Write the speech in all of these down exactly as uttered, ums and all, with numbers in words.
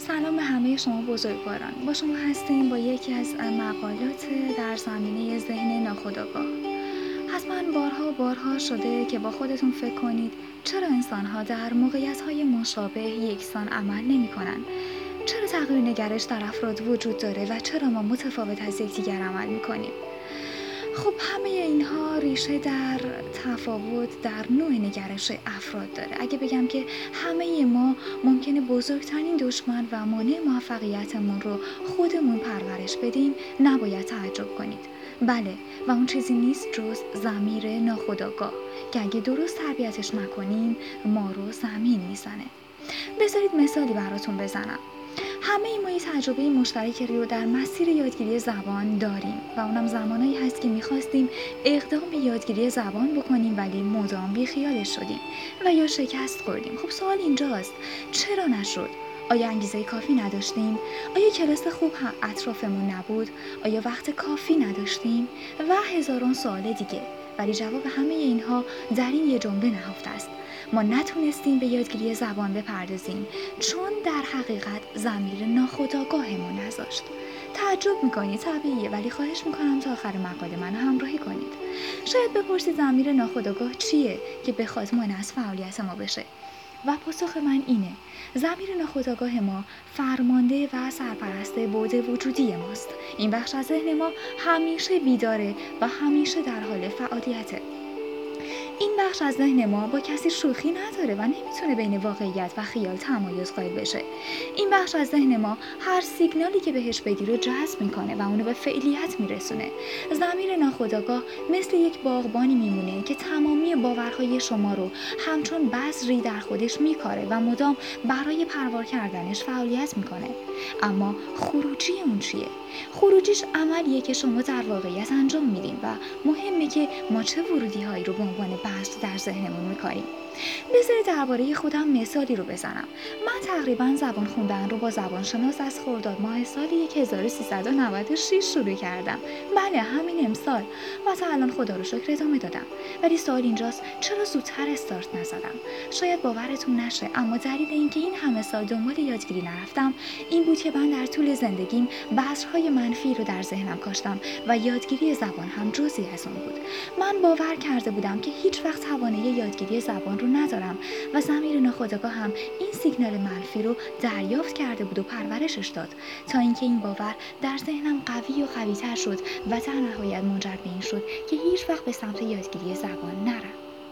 سلام به همه شما بزرگواران. با شما هستیم با یکی از مقالات در زمینه ذهن ناخودآگاه. حتما بارها بارها شده که با خودتون فکر کنید چرا انسان‌ها در موقعیت‌های مشابه یکسان عمل نمی‌کنند؟ چرا تغییر نگرش در افراد وجود داره و چرا ما متفاوت از یکدیگر عمل می‌کنیم؟ خب همه اینها ریشه در تفاوت در نوع نگرش افراد داره. اگه بگم که همه ما ممکنه بزرگترین دشمن و مانع موفقیتمون رو خودمون پرورش بدیم، نباید تعجب کنید. بله، و اون چیزی نیست جز ضمیر ناخودآگاه که اگه درست تربیتش نکنیم ما رو زمین میزنه. بذارید مثالی براتون بزنم. همه ما یه تجربه مشترکی رو در مسیر یادگیری زبان داریم و اونم زمانایی هست که میخواستیم اقدام به یادگیری زبان بکنیم ولی مدام بیخیالش شدیم و یا شکست خوردیم. خب سوال اینجاست چرا نشد؟ آیا انگیزه کافی نداشتیم؟ آیا کلاس خوب هم اطرافمون نبود؟ آیا وقت کافی نداشتیم؟ و هزاران سوال دیگه. ولی جواب همه اینها در این یه جمله نهفته است: ما نتونستیم به یادگیری زبان بپردازیم چون در حقیقت ضمیر ناخودآگاهمون نذاشت. تعجب میکنید، طبیعیه، ولی خواهش میکنم تا آخر مقاله من همراهی کنید. شاید بپرسید ضمیر ناخودآگاه چیه که بخواد مانع از فعالیت ما بشه؟ و پاسخ من اینه: ضمیر ناخودآگاه ما فرمانده و سرپرست بعد وجودی ماست. این بخش از ذهن ما همیشه بیداره و همیشه در حال فعالیته. این بخش از ذهن ما با کسی شوخی نداره و نمیتونه بین واقعیت و خیال تمایز قائل بشه. این بخش از ذهن ما هر سیگنالی که بهش بدی رو جذب میکنه و اونو به فعلیت میرسونه. ضمیر ناخودآگاه مثل یک باغبانی میمونه که تمامی باورهای شما رو همچون بذری در خودش میکاره و مدام برای پروار کردنش فعالیت میکنه. اما خروجی اون چیه؟ خروجیش عملیه که شما در واقعیت انجام میدین و مهمه که ما چه ورودی هایی رو به عنوان بذر در ذهنمون میکاریم. بذارید درباره خودم مثالی رو بزنم. من تقریبا زبان خوندن رو با زبانشناس از خرداد ماه سال هزار و سیصد و نود و شش شروع کردم. بله، همین امسال، و تا الان خدا رو شکر ادامه دادم. ولی سوال اینجاست چرا زودتر استارت نزدم؟ شاید باورتون نشه، اما دلیل اینکه این همه سال دنبال یادگیری نرفتم این بود که من در طول زندگیم بذرهای منفی رو در ذهنم کاشتم و یادگیری زبان هم جزئی از اون بود. من باور کرده بودم که هیچ وقت توانایی یادگیری زبان رو ندارم و ضمیر ناخودآگاه هم این سیگنال منفی رو دریافت کرده بود و پرورشش داد تا اینکه این باور در ذهنم قوی و قوی‌تر شد و در نهایت منجر به این شد که هیچ وقت به سمت یادگیری زبان نرم.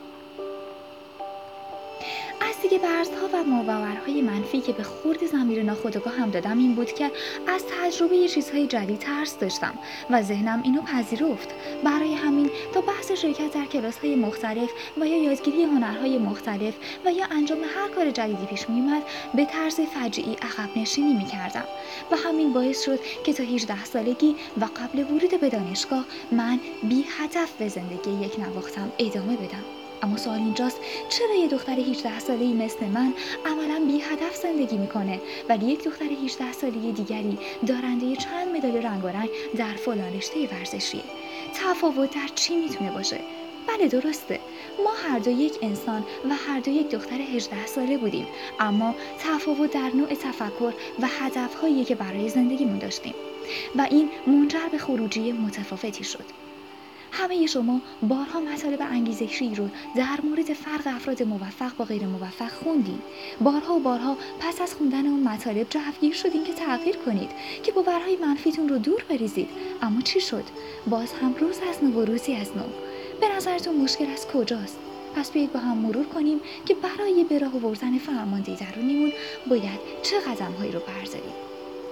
از دیگه برزها و ماورهای منفی که به خورد ضمیر ناخودآگاه هم دادم این بود که از تجربه یه چیزهای جدید ترس داشتم و ذهنم اینو پذیرفت. برای همین تا بحث شرکت در کلاس‌های مختلف و یا یادگیری هنرهای مختلف و یا انجام هر کار جدیدی پیش می‌اومد به طرز فجیعی عقب نشینی می‌کردم و همین باعث شد که تا هجده سالگی و قبل ورود به دانشگاه من بی هدف به زندگی یک نواختم ادامه بدم. اما سوال اینجاست چرا یه دختر هجده ساله‌ای مثل من عملاً بی هدف زندگی میکنه ولی یک دختر هجده ساله‌ی دیگری دارنده چند مدال رنگارنگ در فلان رشته ورزشیه؟ تفاوت در چی میتونه باشه؟ بله درسته، ما هر دو یک انسان و هر دو یک دختر هجده ساله بودیم، اما تفاوت در نوع تفکر و هدفهایی که برای زندگیمون داشتیم و این منجر به خروجی متفاوتی شد. همه شما بارها مطالب انگیزشی رو در مورد فرق افراد موفق با غیر موفق خوندین. بارها و بارها پس از خوندن اون مطالب جوگیر شدین که تغییر کنید، که باورهای منفیتون رو دور بریزید. اما چی شد؟ باز هم روز از نو و روزی از نو. به نظرتون مشکل از کجاست؟ پس بیایید با هم مرور کنیم که برای به راه آوردن فرمانده درونیمون باید چه قدم‌هایی رو برداریم.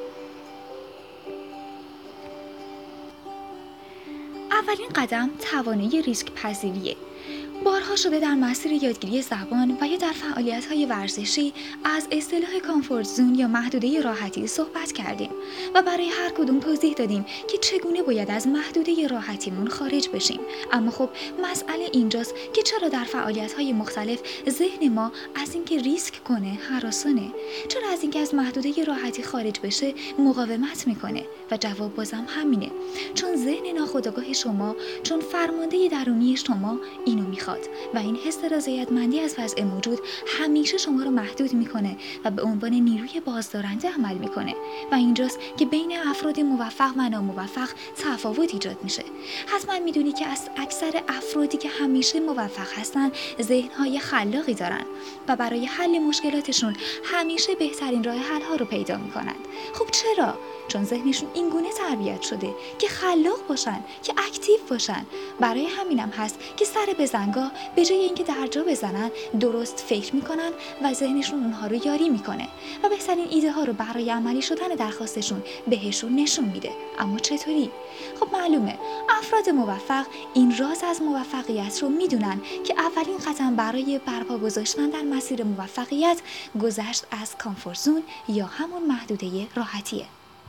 اولین قدم توانایی ریسک پذیریه. بارها شده در مسیر یادگیری زبان و یا در فعالیت‌های ورزشی از اصطلاح کامفورت زون یا محدوده راحتی صحبت کردیم و برای هر کدوم توضیح دادیم که چگونه باید از محدوده راحتیمون خارج بشیم. اما خب مسئله اینجاست که چرا در فعالیت‌های مختلف ذهن ما از اینکه ریسک کنه هراسونه؟ چرا از اینکه از محدوده راحتی خارج بشه مقاومت میکنه؟ و جواب بازم همینه، چون ذهن ناخودآگاه شما، چون فرمانده درونی شما اینو میخواد. میخواد و این حس رضایتمندی از وضع موجود همیشه شما رو محدود میکنه و به عنوان نیروی بازدارنده عمل میکنه و اینجاست که بین افراد موفق و ناموفق تفاوت ایجاد میشه. حتما میدونی که از اکثر افرادی که همیشه موفق هستن ذهنهای خلاقی دارن و برای حل مشکلاتشون همیشه بهترین راه حل ها رو پیدا میکنن. خب چرا؟ چون ذهنشون اینگونه تربیت شده که خلاق باشن، که اکتیو باشن. برای همینم هست که سر بزنگاه به جای اینکه درجا بزنن درست فکر میکنن و ذهنشون اونها رو یاری میکنه و بهترین ایده ها رو برای عملی شدن درخواستشون بهشون نشون میده. اما چطوری؟ خب معلومه افراد موفق این راز از موفقیت رو میدونن که اولین قدم برای برپا گذاشتن در مسیر موفقیت گذشت از کامفورت زون یا همون محدوده راحتیه.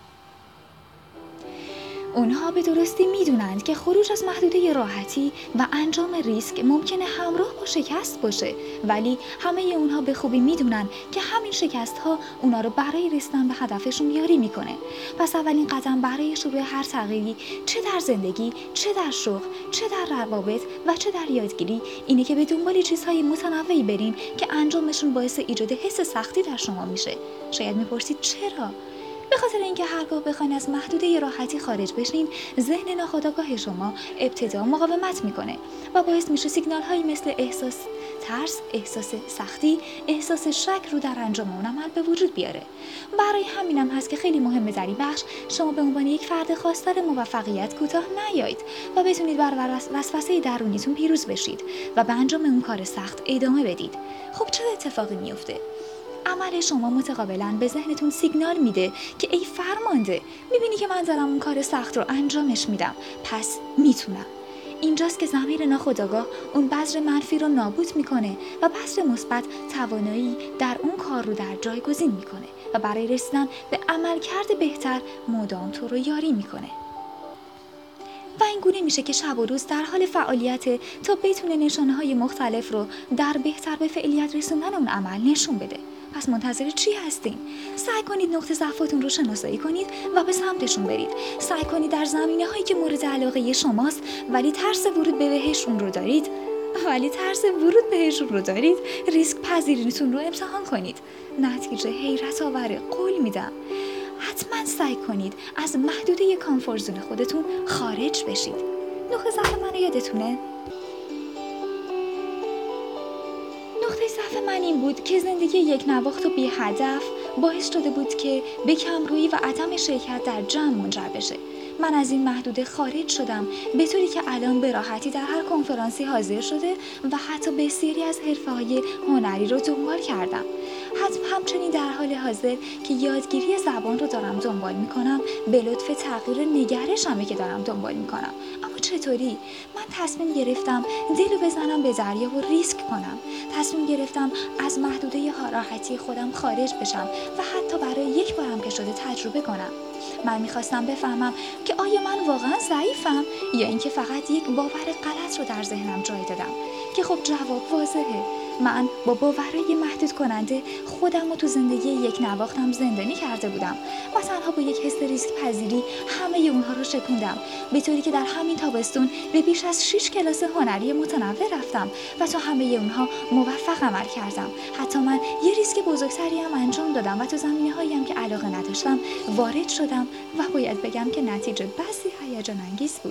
اونها به درستی میدونند که خروج از محدوده راحتی و انجام ریسک ممکنه همراه با شکست باشه، ولی همه اونها به خوبی میدونن که همین شکست ها اونا رو برای رسیدن به هدفشون یاری میکنه. پس اولین قدم برای شروع هر تغییری، چه در زندگی، چه در شغل، چه در روابط و چه در یادگیری، اینه که به دنبال چیزهای متنوعی برین که انجامشون باعث ایجاد حس سختی در شما میشه. شاید میپرسید چرا؟ به خاطر اینکه هرگاه بخواین از محدوده راحتی خارج بشین، ذهن ناخودآگاه شما ابتدا مقاومت میکنه و باعث میشه سیگنال هایی مثل احساس ترس، احساس سختی، احساس شک رو در انجام اون عمل به وجود بیاره. برای همینم هست که خیلی مهمه در این بخش شما به عنوان یک فرد خواستار موفقیت کوتاه نیایید و بتونید بر وسوسه درونیتون پیروز بشید و به انجام اون کار سخت ادامه بدید. خب چه اتفاقی میفته؟ عمل شما متقابلا به ذهنتون سیگنال میده که ای فرمانده، میبینی که من دارم اون کار سخت رو انجامش میدم، پس میتونم. اینجاست که ضمیر ناخودآگاه اون بذر منفی رو نابود میکنه و بذر مثبت توانایی در اون کار رو در جایگزین میکنه و برای رسیدن به عملکرد بهتر مدام تو رو یاری میکنه. و این گونه میشه که شب و روز در حال فعالیت تا بتونه نشانه‌های مختلف رو در بهتر به فعالیت رسوندن اون عمل نشون بده. پس منتظر چی هستین؟ سعی کنید نقطه ضعفاتون رو شناسایی کنید و به سمتشون برید. سعی کنید در زمینه‌هایی که مورد علاقه شماست ولی ترس ورود به بهشون رو دارید ولی ترس ورود بهشون رو دارید ریسک پذیریتون رو امتحان کنید. نتیجه حیرت آوره، قول میدم. حتما سعی کنید از محدوده کامفورت زون خودتون خارج بشید. نقطه ضعف منو یادتونه؟ نقطه ضعف من این بود که زندگی یک نواخت و بی هدف باعث شده بود که به کمرویی و عدم شرکت در جمع منجر بشه. من از این محدوده خارج شدم به طوری که الان به راحتی در هر کنفرانسی حاضر شده و حتی بسیاری از حرفه‌های هنری رو دنبال کردم. حتی همچنین در حال حاضر که یادگیری زبان رو دارم دنبال میکنم، به لطف تغییر نگرشمه که دارم دنبال میکنم. اما چطوری؟ من تصمیم گرفتم دلو بزنم به دریا و ریسک کنم. تصمیم گرفتم از محدوده راحتی خودم خارج بشم و حتی برای یک بارم که شده تجربه کنم. من میخواستم بفهمم که آیا من واقعا ضعیفم یا اینکه فقط یک باور غلط رو در ذهنم جای دادم. که خب جواب واضحه. من با باورهای محدود کننده خودم رو تو زندگی یک نواختم زندانی کرده بودم و تنها با یک حس ریسک پذیری همه اونها رو شکوندم، به طوری که در همین تابستون به بیش از شش کلاس هنری متنوع رفتم و تو همه اونها موفق عمل کردم. حتی من یه ریسک بزرگتری هم انجام دادم و تو زمینه‌هایی هم که علاقه نداشتم وارد شدم و باید بگم که نتیجه بسی هیجان انگیز بود.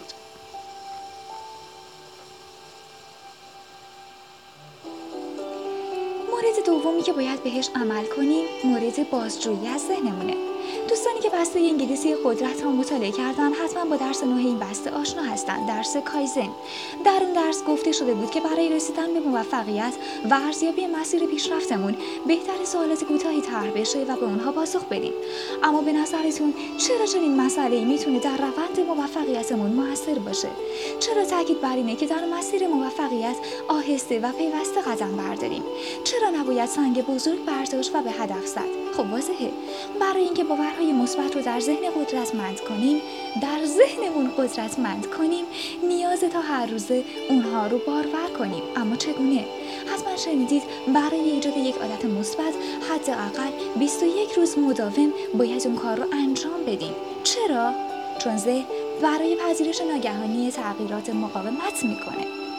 مورد دومی که باید بهش عمل کنیم مورد بازجویی از ذهنمونه. دوستانی که بسته انگلیسی قدرت را مطالعه کردن حتما با درس نه این بسته آشنا هستند، درس کایزن. در اون درس گفته شده بود که برای رسیدن به موفقیت و ارزیابی مسیر پیشرفتمون بهتر سوالات کوتاهی طرح بشه و به اونها پاسخ بدیم. اما به نظرتون چرا چنین مسئله‌ای میتونه در روند موفقیتمون موثر باشه؟ چرا تاکید بر اینه که در مسیر موفقیت آهسته و پیوسته قدم برداریم؟ چرا نباید سنگ بزرگ برداشت و به هدف زد؟ خب واضحه. برای اینکه باورهای مثبت رو در ذهن قدرتمند کنیم، در ذهنمون قدرتمند کنیم، نیاز تا هر روزه اونها رو بارور کنیم. اما چگونه؟ حتما شنیدید برای ایجاد یک عادت مثبت حداقل بیست و یک روز مداوم باید اون کار رو انجام بدیم. چرا؟ چون ذهن برای پذیرش ناگهانی تغییرات مقاومت میکنه.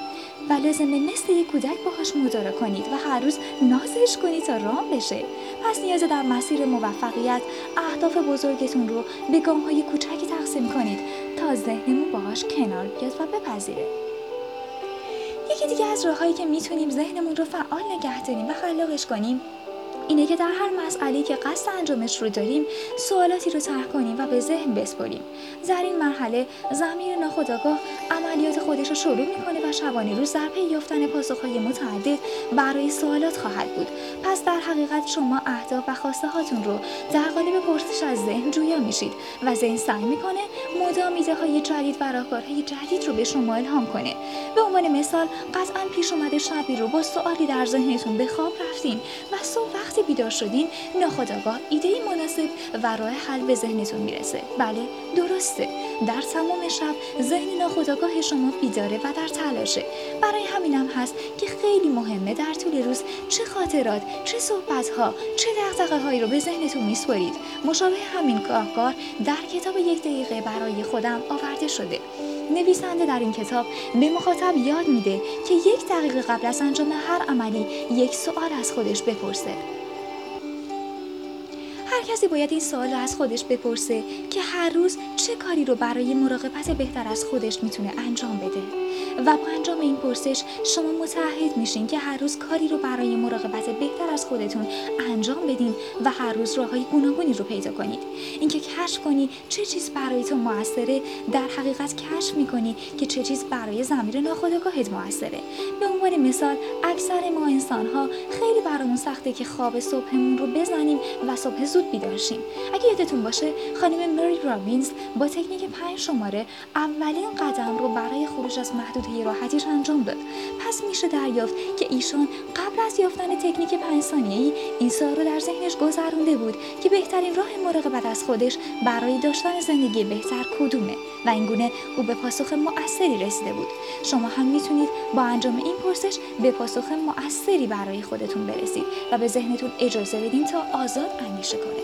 و لازمه مثل یک کودک باهاش مدارا کنید و هر روز نازش کنید تا رام بشه. پس نیازه در مسیر موفقیت اهداف بزرگتون رو به گام‌های کوچکی تقسیم کنید تا ذهنمون باهاش کنار بیاد و بپذیره. یکی دیگه از راهایی که میتونیم ذهنمون رو فعال نگه داریم و خلاقش کنیم اینه که در هر مسئله‌ای که قصد انجامش رو داریم سوالاتی رو طرح کنیم و به ذهن بسپاریم. در این مرحله ضمیر ناخودآگاه عملیات خودش رو شروع میکنه و شبانه روز در پی یافتن پاسخ‌های متعدد برای سوالات خواهد بود. پس در حقیقت شما اهداف و خواسته هاتون رو در قالب پرسش از ذهن جویا میشید و ذهن سعی میکنه مدام ایده‌های جدید و راهکارهای جدید رو به شما الهام کنه. به عنوان مثال قطعاً پیش اومده شبی رو با سوالی در ذهنتون به خواب رفتین و صبح وقتی بیدار شدین ناخودآگاه ایده‌ای مناسب و راه حل به ذهنتون میرسه. بله درسته، در تمام شب ذهن ناخودآگاه شما بیداره و در تلاشه. برای همینم هست که خیلی مهمه در طول روز چه خاطرات، چه صحبت‌ها، چه دغدغه‌هایی رو به ذهنتون میسپارید. مشابه همین راهکار در کتاب یک دقیقه برای خودم آورده شده. نویسنده در این کتاب به مخاطب یاد میده که یک دقیقه قبل از انجام هر عملی یک سوال از خودش بپرسه. هر کسی باید این سوال رو از خودش بپرسه که هر روز چه کاری رو برای مراقبت بهتر از خودش میتونه انجام بده و با انجام این پرسش شما متعهد میشین که هر روز کاری رو برای مراقبت بهتر از خودتون انجام بدین و هر روز راههای گوناگونی رو پیدا کنید. اینکه کشف کنی چه چیز برای تو موثره، در حقیقت کشف میکنی که چه چیز برای ضمیر ناخودآگاهت موثره. به عنوان مثال اکثر ما انسان‌ها خیلی برامون سخته که خواب صبحمون رو بزنیم و صبح زود بیدار شیم. اگه یادتون باشه خانم مری رابینز با تکنیک پنج شماره اولین قدم رو برای خروج از محدوده راحتیش انجام داد. پس میشه دریافت که ایشون قبل از یافتن تکنیک پنج ثانیه‌ای این سوال رو در ذهنش گذرونده بود که بهترین راه مراقبت از خودش برای داشتن زندگی بهتر کدومه و اینگونه او به پاسخ مؤثری رسیده بود. شما هم میتونید با انجام این پرسش به پاسخ مؤثری برای خودتون برسید و به ذهنتون اجازه بدین تا آزاد اندیشه کنه.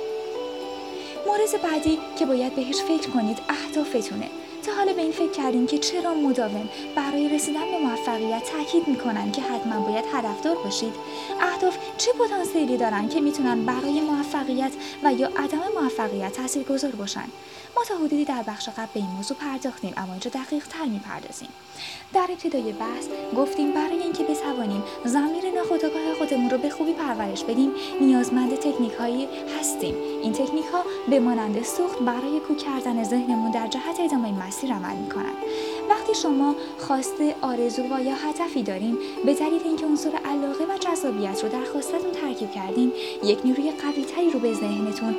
مورد بعدی که باید بهش فکر کنید اهدافتونه. تا حالا به این فکر کردین که چرا مداوم برای رسیدن به موفقیت تاکید میکنن که حتما باید هدفدار باشید؟ اهداف چه پتانسیلی دارن که میتونن برای موفقیت و یا عدم موفقیت تاثیرگذار باشن؟ ما تا حدودی در بخش قبل به این موضوع پرداختیم، اما اینجا دقیق تر میپردازیم. در ابتدای بحث گفتیم برای اینکه بتوانیم ضمیر ناخودآگاه خودمون رو به خوبی پرورش بدیم نیازمند تکنیک هایی هستیم. این تکنیک ها به مانند سوخت برای کوک کردن ذهنمون در جهت ادامه مسیر عمل میکنن. وقتی شما خواسته، آرزو و یا هدفی دارین به دلیل اینکه عنصر علاقه و جذابیت رو در خواستتون ترکیب کردین، یک نیروی قوی تری رو به ذهنتون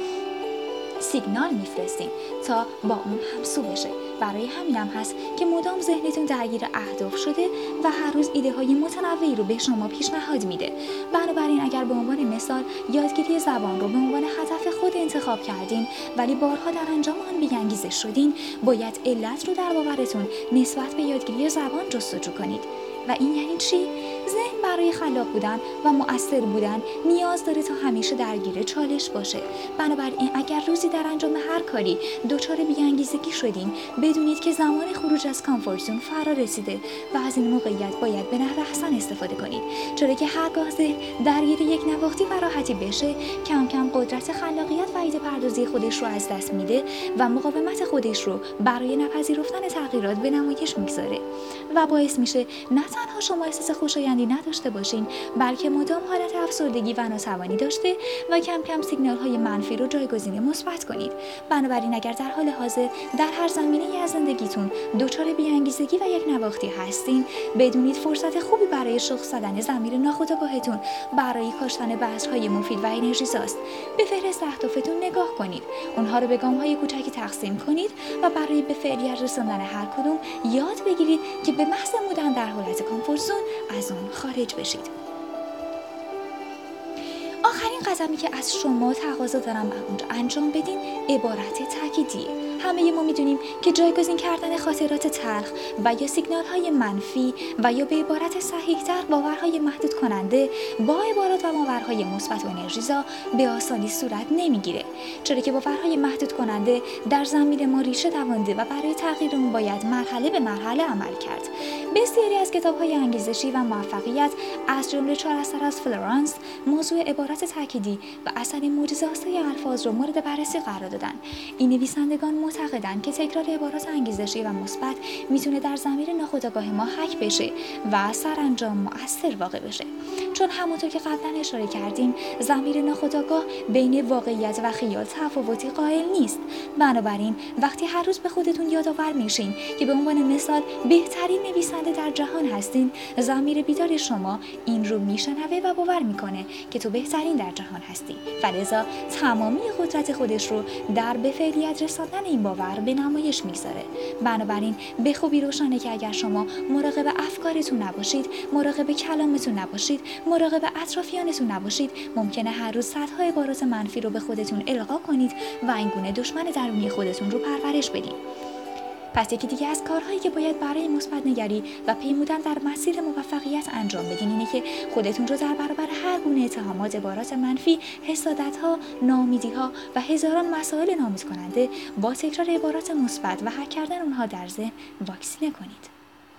سیگنال میفرستین تا با اون همسو بشه. برای همینم هست که مدام ذهنتون درگیر اهداف شده و هر روز ایده های متنوعی رو به شما پیشنهاد میده. بنابراین اگر به عنوان مثال یادگیری زبان رو به عنوان هدف خود انتخاب کردین ولی بارها در انجام آن بی‌انگیزه شدین، باید علت رو در باورتون نسبت به یادگیری زبان جستجو کنید. و این یعنی چی؟ ذهن برای خلاق بودن و مؤثر بودن نیاز داره تا همیشه درگیر چالش باشه. بنابراین اگر روزی در انجام هر کاری دچار بی‌انگیزگی شدین، بدونید که زمان خروج از کامفورت زون فرا رسیده و از این موقعیت باید به نحو احسن استفاده کنید. چرا که هرگاه ذهن درگیر یک نواختی و راحتی بشه، کم کم قدرت خلاقیت و ایده پردازی خودش رو از دست میده و مقاومت خودش رو برای نپذیرفتن تغییرات به نمایش میگذاره و باعث میشه نه تنها شما احساس خوشایندی نداشته باشین، بلکه مدام حالت افسردگی و ناتوانی داشته و کم کم سیگنال های منفی رو جایگزین مثبت کنید. بنابراین اگر در حال حاضر در هر زمینه‌ای از زندگیتون دچار بی‌انگیزگی و یک نواختی هستین، بدونید فرصت خوبی برای شخص زدن ضمیر ناخودآگاهتون برای کاشتن بذرهای مفید و انرژیزاست. به فهرست اهدافتون نگاه کنید، اونها رو به گام‌های کوچکی تقسیم کنید و برای به فعلیت رساندن هر کدوم یاد بگیرید که به محض بودن در حالت کامفورت زون از اون خارج بشید. آخرین قدمی که از شما تقاضا دارم اونجا انجام بدین عبارت تأکیدیه. همه ما میدونیم که جایگزین کردن خاطرات تلخ و یا سیگنال های منفی و یا به عبارت صحیح‌تر باورهای محدود کننده با عبارات و باورهای مثبت و انرژیزا به آسانی صورت نمیگیره، چرا که باورهای محدود کننده در ضمیر ما ریشه دوانده و برای تغییر اون باید مرحله به مرحله عمل کرد. بسیاری از کتاب‌های انگیزشی و موفقیت از جمله چهار اثر از فلورانس موضوع عبارت تأکیدی و اثر معجزه‌آسای الفاظ رو مورد بررسی قرار دادن. این نویسندگان معتقدند که تکرار عبارات انگیزشی و مثبت میتونه در ضمیر ناخودآگاه ما حک بشه و سرانجام مؤثر واقع بشه. چون همونطور که قبلا اشاره کردیم ضمیر ناخودآگاه بین واقعیت و خیال تفاوتی قائل نیست. بنابراین وقتی هر روز به خودتون یادآور میشین که به عنوان مثال بهترین نویسنده در جهان هستین، ضمیر بیدار شما این رو میشنوه و باور میکنه که تو بهترین در جهان هستی و لذا تمامی قدرت خودش رو در به فعلیت رساندن این باور به نمایش میگذاره. بنابراین به خوبی روشنه که اگر شما مراقب افکارتون نباشید، مراقب کلامتون نباشید، مراقب اطرافیانتون نباشید، ممکنه هر روز صدها عبارات منفی رو به خودتون القا کنید و این گونه دشمن درونی خودتون رو پرورش بدید. پس یکی دیگه از کارهایی که باید برای مثبت نگری و پیمودن در مسیر موفقیت انجام بدین اینه که خودتون رو در برابر هر گونه اتهامات، عبارات منفی، حسادت‌ها، ناامیدی‌ها و هزاران مسائل ناامید کننده با تکرار عبارات مثبت و حک کردن اونها در ذهن واکسینه کنید.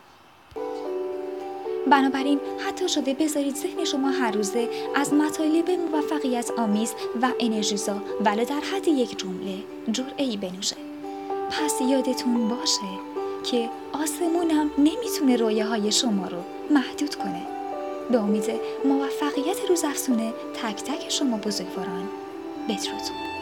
بنابراین حتی شده بذارید ذهن شما هر روزه از مطالب موفقیت آمیز و انرژیزا ولی در حد یک جمله جرعه‌ای بنوشه. پس یادتون باشه که آسمونم نمیتونه رویاهای شما رو محدود کنه. به امید موفقیت روزافزون تک تک شما بزرگواران، بدرود.